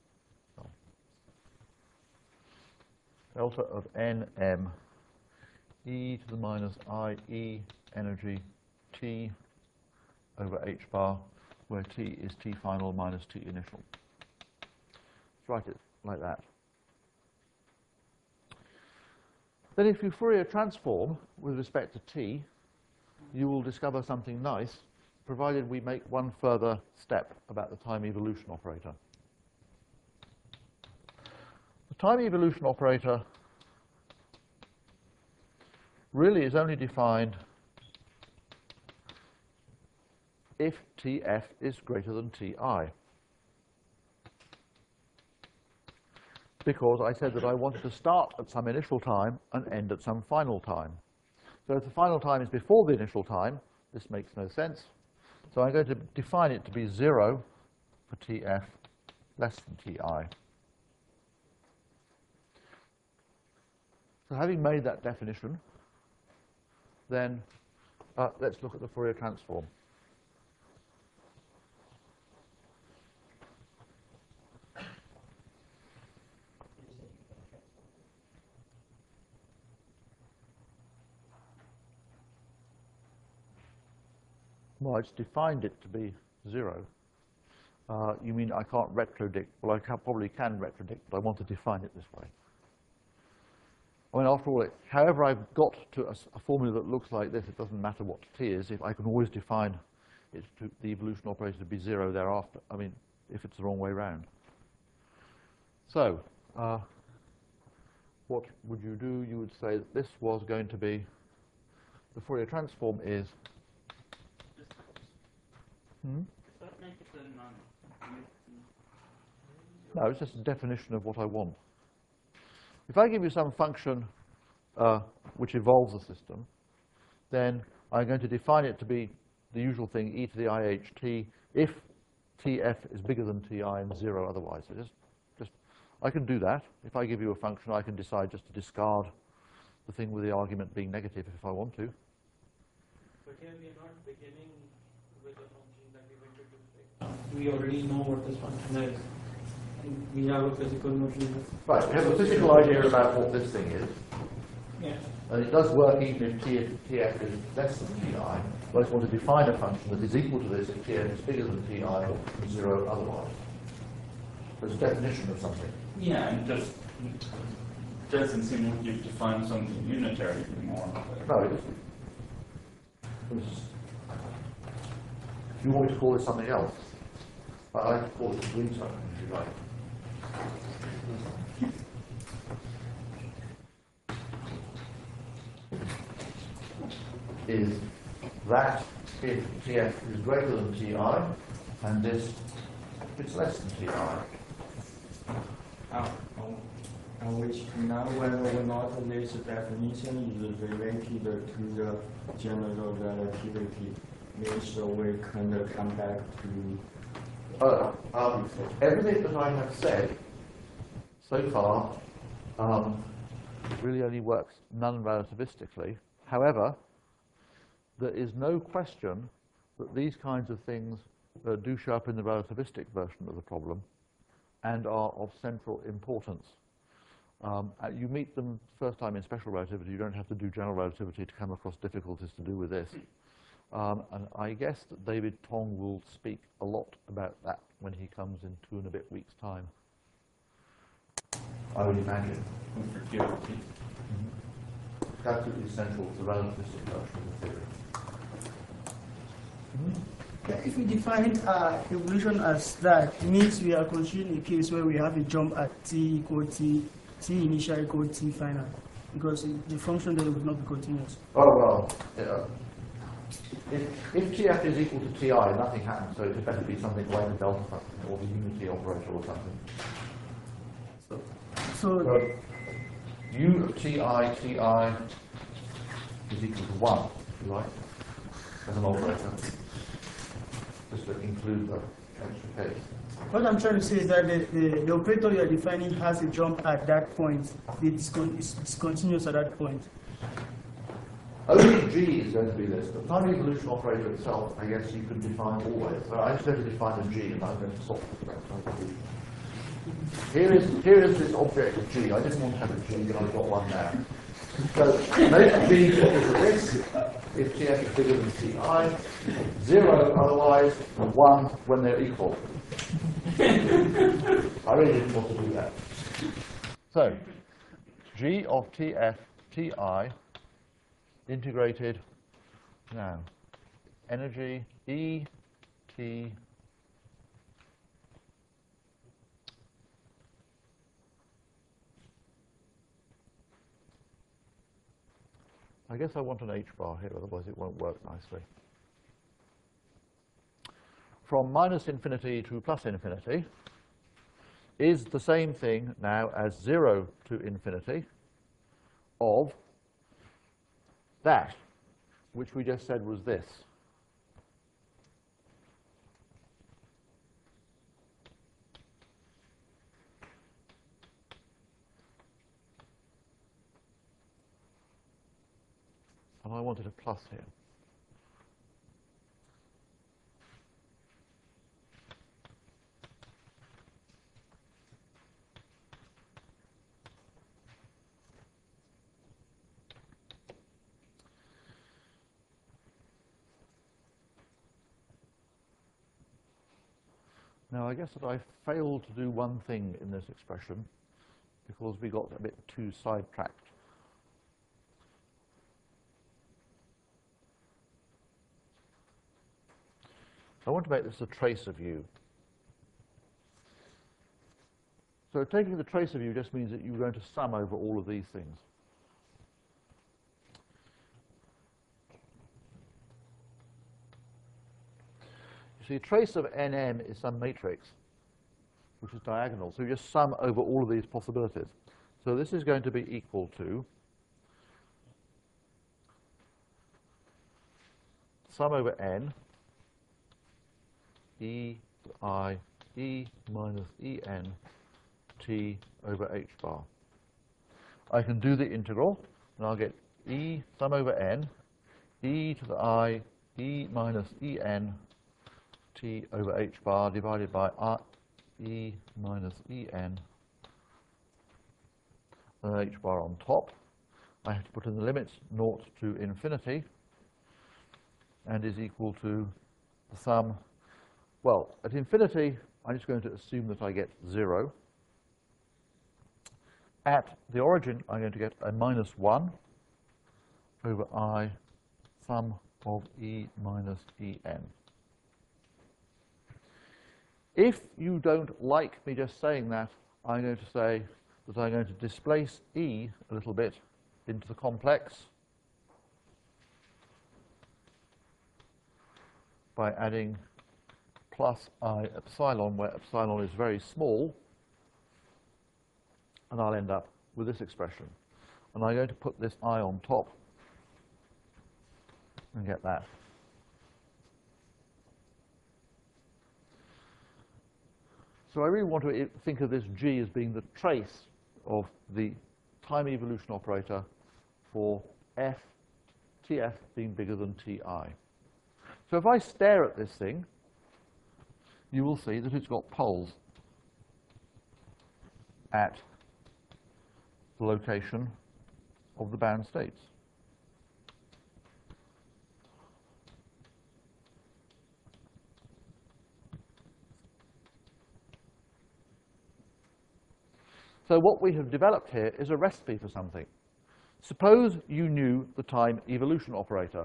delta of Nm e to the minus IE energy T over H bar, where T is T final minus T initial. Let's write it like that. Then if you Fourier transform with respect to T, you will discover something nice, provided we make one further step about the time evolution operator. The time evolution operator really is only defined if Tf is greater than Ti. Because I said that I wanted to start at some initial time and end at some final time. So if the final time is before the initial time, this makes no sense. So I'm going to define it to be 0 for Tf less than Ti. So having made that definition, then let's look at the Fourier transform. Well, I just defined it to be 0. You mean I can't retrodict? Well, I probably can retrodict, but I want to define it this way. I mean, after all, however I've got to a formula that looks like this, it doesn't matter what T is, if I can always define it to the evolution operator to be 0 thereafter. I mean, if it's the wrong way round. So, what would you do? You would say that this was going to be, the Fourier transform is no, it's just a definition of what I want. If I give you some function which evolves the system, then I'm going to define it to be the usual thing, e to the IHT, if Tf is bigger than Ti and 0 otherwise. So just I can do that. If I give you a function, I can decide just to discard the thing with the argument being negative if I want to. But here we are not beginning with a function that we wanted to take. We already know what this function is. We have a physical notion. Right, we have a physical idea about what this thing is. Yeah. And it does work even if Tf is less than Ti. But I just want to define a function that is equal to this if Tf is bigger than Ti or 0 otherwise. There's a definition of something. Yeah, and just doesn't seem like you've defined something unitary anymore. No, it isn't. You want me to call this something else? I like to call it green something, if you like. Is that if Tf is greater than Ti, and this if it's less than Ti. Which now whether or not this definition is related to the general relativity, means we can come back to everything that I have said so far really only works non-relativistically. However, there is no question that these kinds of things do show up in the relativistic version of the problem and are of central importance. You meet them first time in special relativity. You don't have to do general relativity to come across difficulties to do with this. And I guess that David Tong will speak a lot about that when he comes in 2 and a bit weeks' time. I would imagine. For QRT. It's absolutely essential to relativist approach to the theory. If we define evolution as that, it means we are considering a case where we have a jump at t equal t initial equal t final, because the function there would not be continuous. Oh, well, if TF is equal to TI, nothing happens, so it better be something like the delta function or the unity operator or something. So U of TI is equal to 1, if you like, as an operator, just to include the extra case. what I'm trying to say is that the operator you are defining has a jump at that point. It's discontinuous at that point. Only G is going to be this. The time evolution operator itself, I guess you can define always. So I'm just going to define a G, and I'm going to stop that evolution. Here is this object of G. I didn't want to have a G, but I've got one now. So make G equal to this if TF is bigger than TI, 0 otherwise, and 1 when they're equal. I really didn't want to do that. So G of TF TI integrated now. Energy E T I guess I want an H bar here, otherwise it won't work nicely. From minus infinity to plus infinity is the same thing now as 0 to infinity of that, which we just said was this. And I wanted a plus here. Now I guess that I failed to do one thing in this expression because we got a bit too sidetracked. I want to make this a trace of U. So taking the trace of U just means that you're going to sum over all of these things. You see, trace of NM is some matrix which is diagonal, so you just sum over all of these possibilities. So this is going to be equal to sum over N E I E minus En T over H bar. I can do the integral, and I'll get E sum over N, E to the I, E minus En T over H bar divided by R, E minus En, and H bar on top. I have to put in the limits 0 to infinity, and is equal to the sum. Well, at infinity, I'm just going to assume that I get 0. At the origin, I'm going to get a minus 1 over I sum of E minus En. If you don't like me just saying that, I'm going to say that I'm going to displace E a little bit into the complex by adding plus I epsilon, where epsilon is very small, and I'll end up with this expression. And I'm going to put this I on top and get that. So I really want to think of this G as being the trace of the time evolution operator for F, TF being bigger than TI. So if I stare at this thing, you will see that it's got poles at the location of the bound states. So what we have developed here is a recipe for something. Suppose you knew the time evolution operator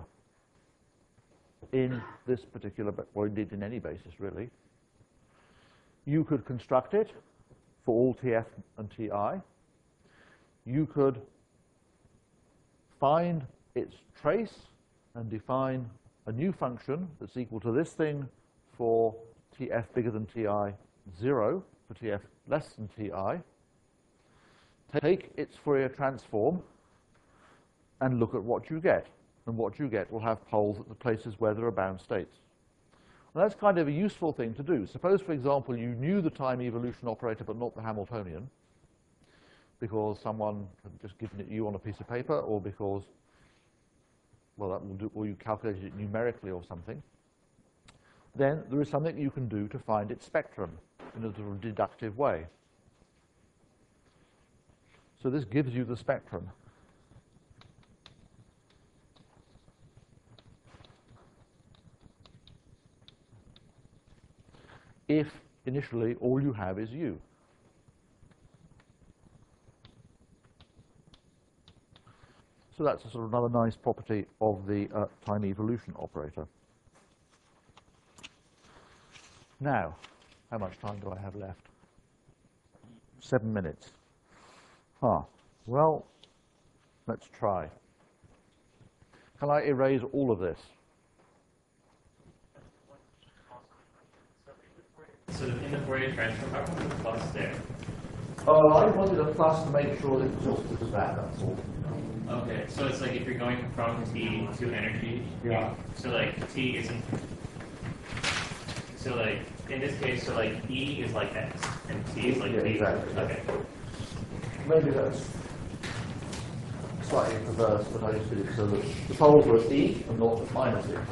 in this particular, or indeed in any basis really. You could construct it for all Tf and Ti. You could find its trace and define a new function that's equal to this thing for Tf bigger than Ti, 0 for Tf less than Ti. Take its Fourier transform and look at what you get. And what you get will have poles at the places where there are bound states. And that's kind of a useful thing to do. Suppose, for example, you knew the time evolution operator but not the Hamiltonian because someone had just given it you on a piece of paper, or because, well, that will do, or you calculated it numerically or something. Then there is something you can do to find its spectrum in a sort of deductive way. So this gives you the spectrum. If initially all you have is u. So that's a sort of another nice property of the time evolution operator. Now, how much time do I have left? 7 minutes. Well, let's try. Can I erase all of this? So in the Fourier transform, how come the plus there? Oh, I wanted a plus to make sure that it's just as that, that's all. Okay, so it's like if you're going from T to energy. Yeah. So like T isn't. So like in this case, so like E is like X and T is like Yeah, V. exactly. Okay. Maybe that's slightly perverse, but I just did it so that the poles were E and not minus E.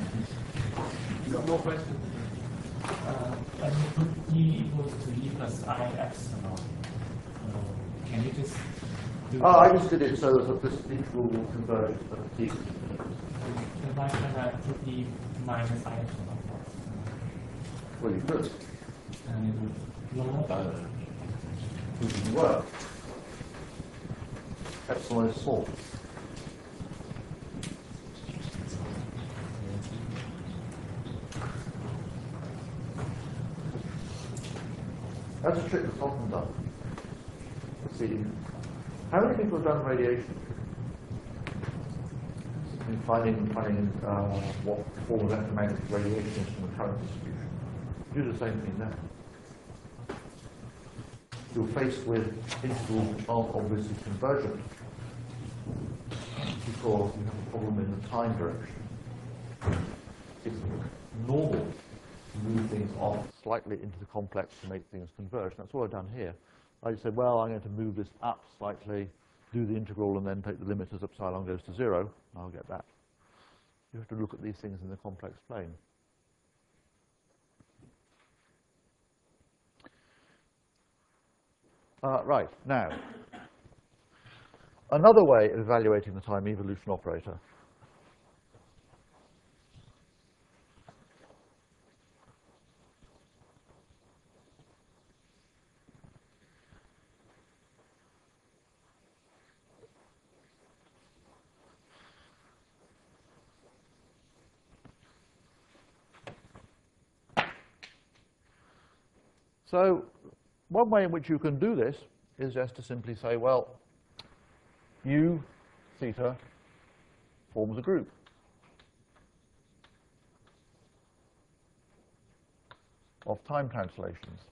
No question. When you put E equals to E plus I epsilon, can you just do I just did it so that this integral will converge at T. why can't I put E minus I epsilon? Well, you could. And it would lower. It didn't work. Epsilon is small. That's a trick that's often done. Let's see. How many people have done radiation? In finding what form of electromagnetic radiation is from the current distribution. Do the same thing there. You're faced with integrals which aren't obviously convergent because you have a problem in the time direction. It's normal to move things off slightly into the complex to make things converge. That's what I've done here. I just said, well, I'm going to move this up slightly, do the integral, and then take the limit as epsilon goes to 0. I'll get that. You have to look at these things in the complex plane. Right, now, another way of evaluating the time evolution operator. So, one way in which you can do this is just to simply say, well, U theta forms a group. Of time translations.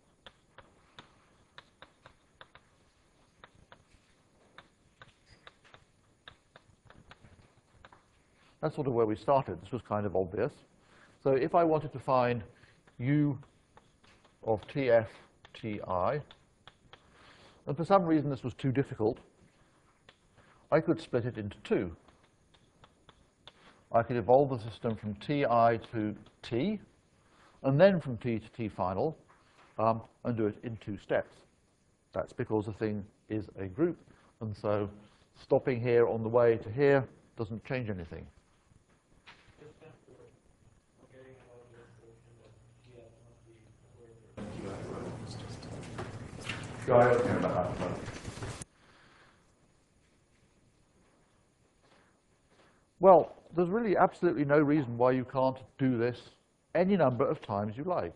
That's sort of where we started. This was kind of obvious. So if I wanted to find U of Tf, Ti, and for some reason this was too difficult, I could split it into two. I could evolve the system from Ti to T, and then from T to T final, and do it in 2 steps. That's because the thing is a group, and so stopping here on the way to here doesn't change anything. Well, there's really absolutely no reason why you can't do this any number of times you like.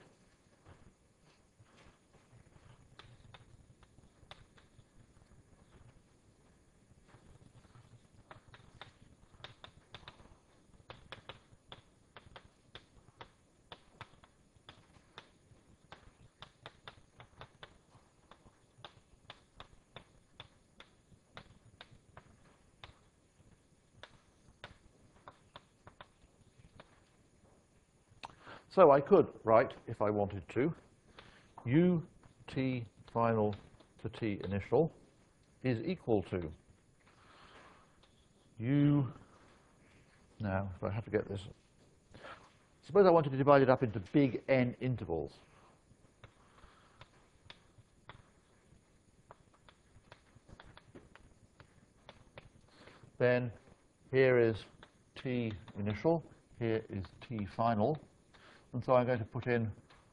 So I could write, if I wanted to, u t final to t initial is equal to u, now if I have to get this, suppose I wanted to divide it up into big N intervals. Then here is t initial, here is t final. And so I'm going to put in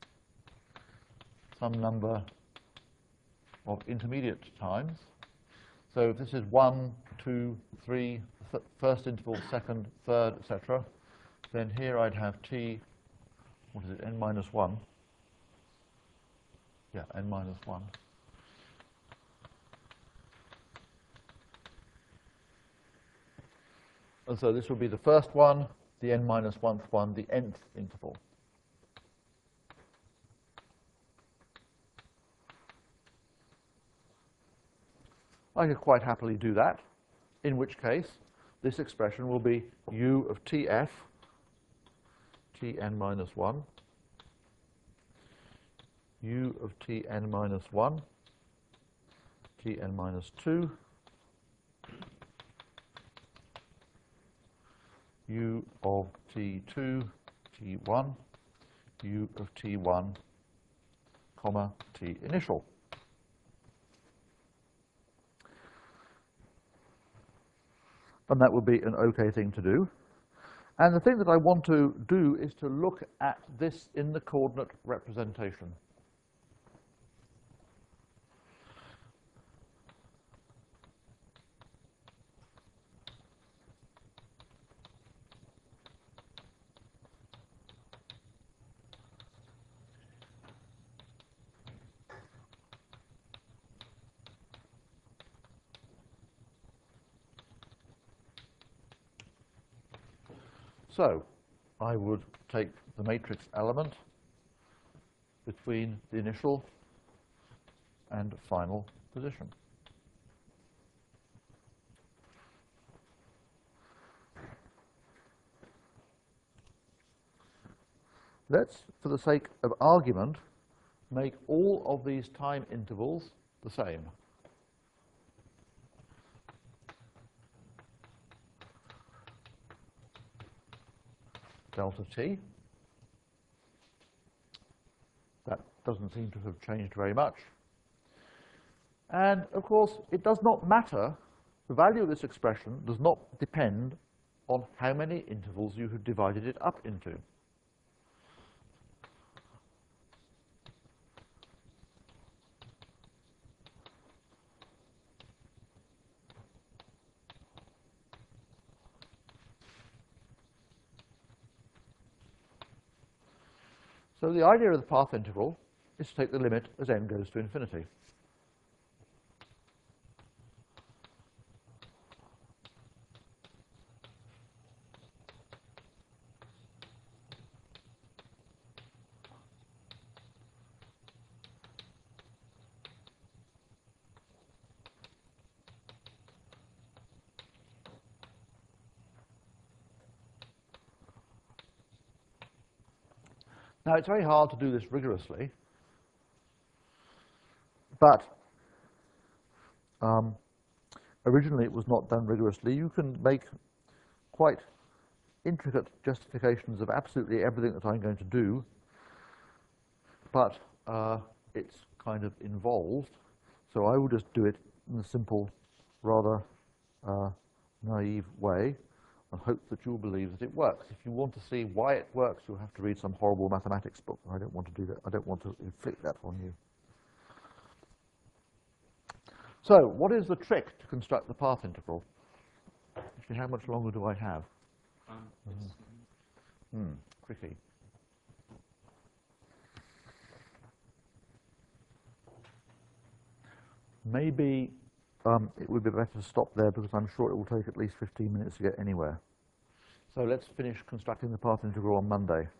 some number of intermediate times. So if this is 1, 2, 3, first interval, second, third, etc., then here I'd have t, what is it, n minus 1. Yeah, n minus 1. And so this will be the first one, the n minus 1th one, the nth interval. I could quite happily do that, in which case this expression will be u of tf, tn minus 1, u of tn minus 1, tn minus 2, u of t2, t1, u of t1, comma, t initial. And that would be an okay thing to do. And the thing that I want to do is to look at this in the coordinate representation. So I would take the matrix element between the initial and final position. Let's, for the sake of argument, make all of these time intervals the same. Delta t. That doesn't seem to have changed very much. And of course, it does not matter, the value of this expression does not depend on how many intervals you have divided it up into. So the idea of the path integral is to take the limit as n goes to infinity. Now, it's very hard to do this rigorously, but originally it was not done rigorously. You can make quite intricate justifications of absolutely everything that I'm going to do, but it's kind of involved, so I will just do it in a simple, rather naive way, and hope that you'll believe that it works. If you want to see why it works, you'll have to read some horrible mathematics book. I don't want to do that. I don't want to inflict that on you. So, what is the trick to construct the path integral? Actually, how much longer do I have? Tricky. Maybe it would be better to stop there because I'm sure it will take at least 15 minutes to get anywhere. So let's finish constructing the path integral on Monday.